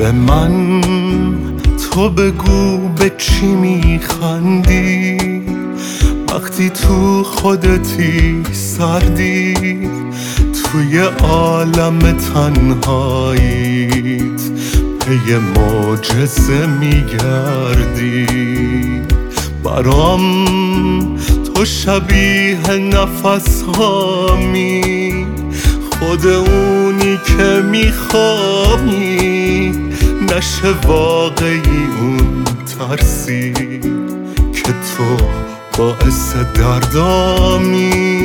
به من تو بگو به چی میخندی وقتی تو خودتی سردی توی عالم تنهاییت پی معجزه میگردی برام تو شبیه نفس هامی خود اونی که میخوایی نشه واقعی اون ترسی که تو باعث دردامی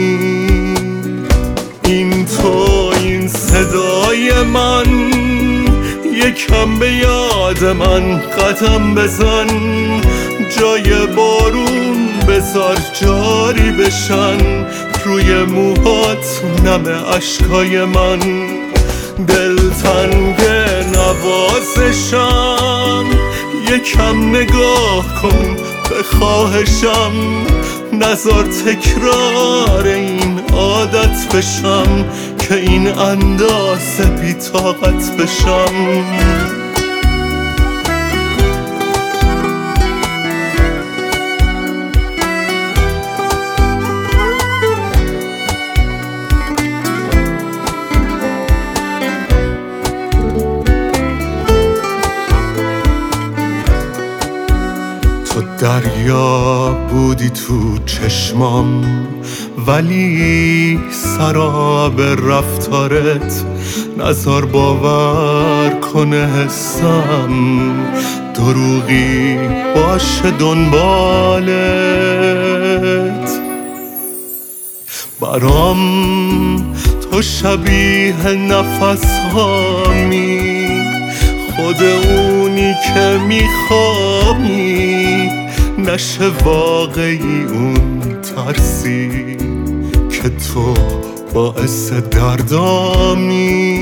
این تو این صدای من یکم به یاد من قدم بزن جای بارون بذار جاری بشن روی موهات نم اشکای من دلتنگ نوازشم یکم نگاه کن به خواهشم نذار تکرار این عادت بشم که این اندازه بی طاقت بشم تو دریا بودی تو چشمام ولی سراب رفتارت نذار باور کنه حسم دروغی باشه دنبالت برام تو شبیه نفس هامی خود اونی که میخوایی نشه واقعی اون ترسی که تو باعث دردامی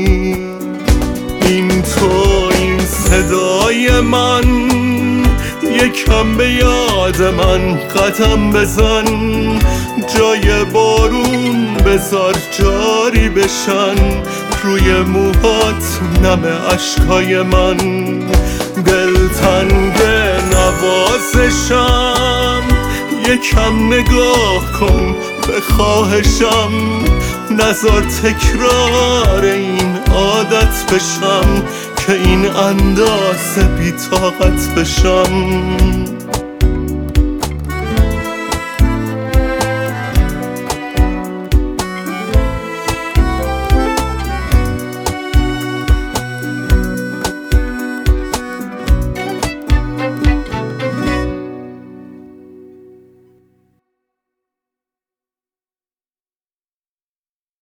این تو این صدای من یکم به یاد من قدم بزن جای بارون بذار جاری بشن روی موهات نم اشکای من دلتنگ نوازشم یکم نگاه کن به خواهشم نذار تکرار این عادت بشم که این اندازه بی طاقت بشم